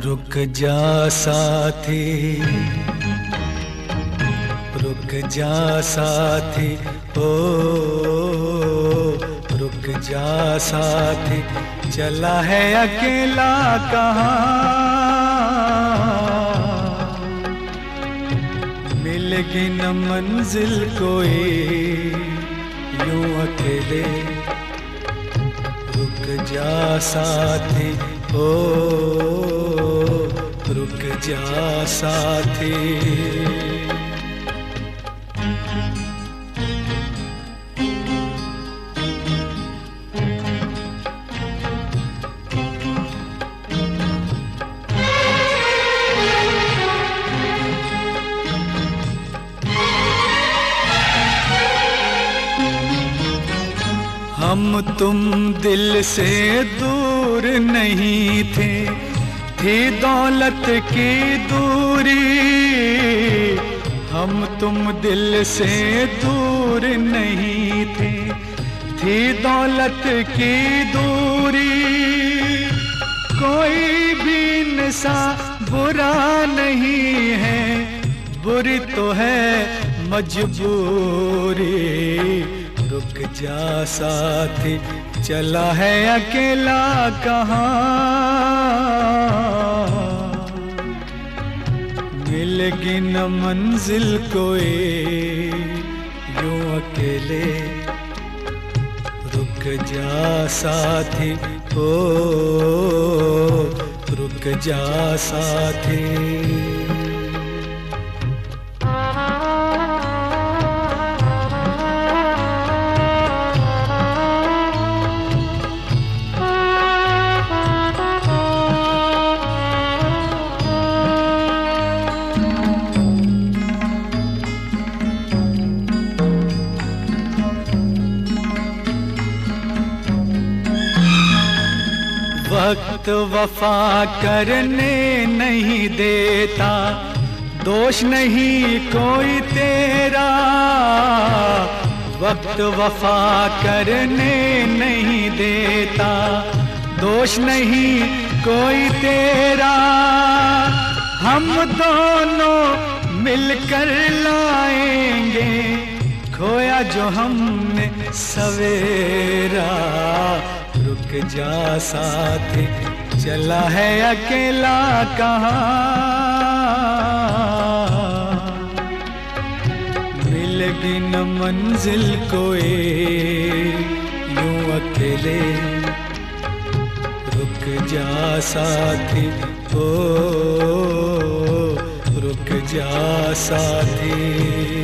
रुक जा साथी, रुक जा साथी, ओ रुक जा साथी, चला है अकेला कहाँ, मिलेगी न मंजिल कोई यूं अकेले। रुक जा साथी, ओ रुक जा साथी। हम तुम दिल से दूर नहीं थे, थी दौलत की दूरी। हम तुम दिल से दूर नहीं थे, थी दौलत की दूरी। कोई भी इंसान बुरा नहीं है, बुरी तो है मजबूरी। रुक जा साथी, चला है अकेला कहाँ, मिलेगी न मंजिल कोई यूं अकेले। रुक जा साथी, ओ रुक जा साथी। वक्त वफा करने नहीं देता, दोष नहीं कोई तेरा। वक्त वफा करने नहीं देता, दोष नहीं कोई तेरा। हम दोनों मिलकर लाएंगे खोया जो हमने सवेरा। रुक जा साथी, चला है अकेला कहाँ, मिलेगी न मंजिल कोई यूं अकेले। रुक जा साथी, ओ रुक जा साथी।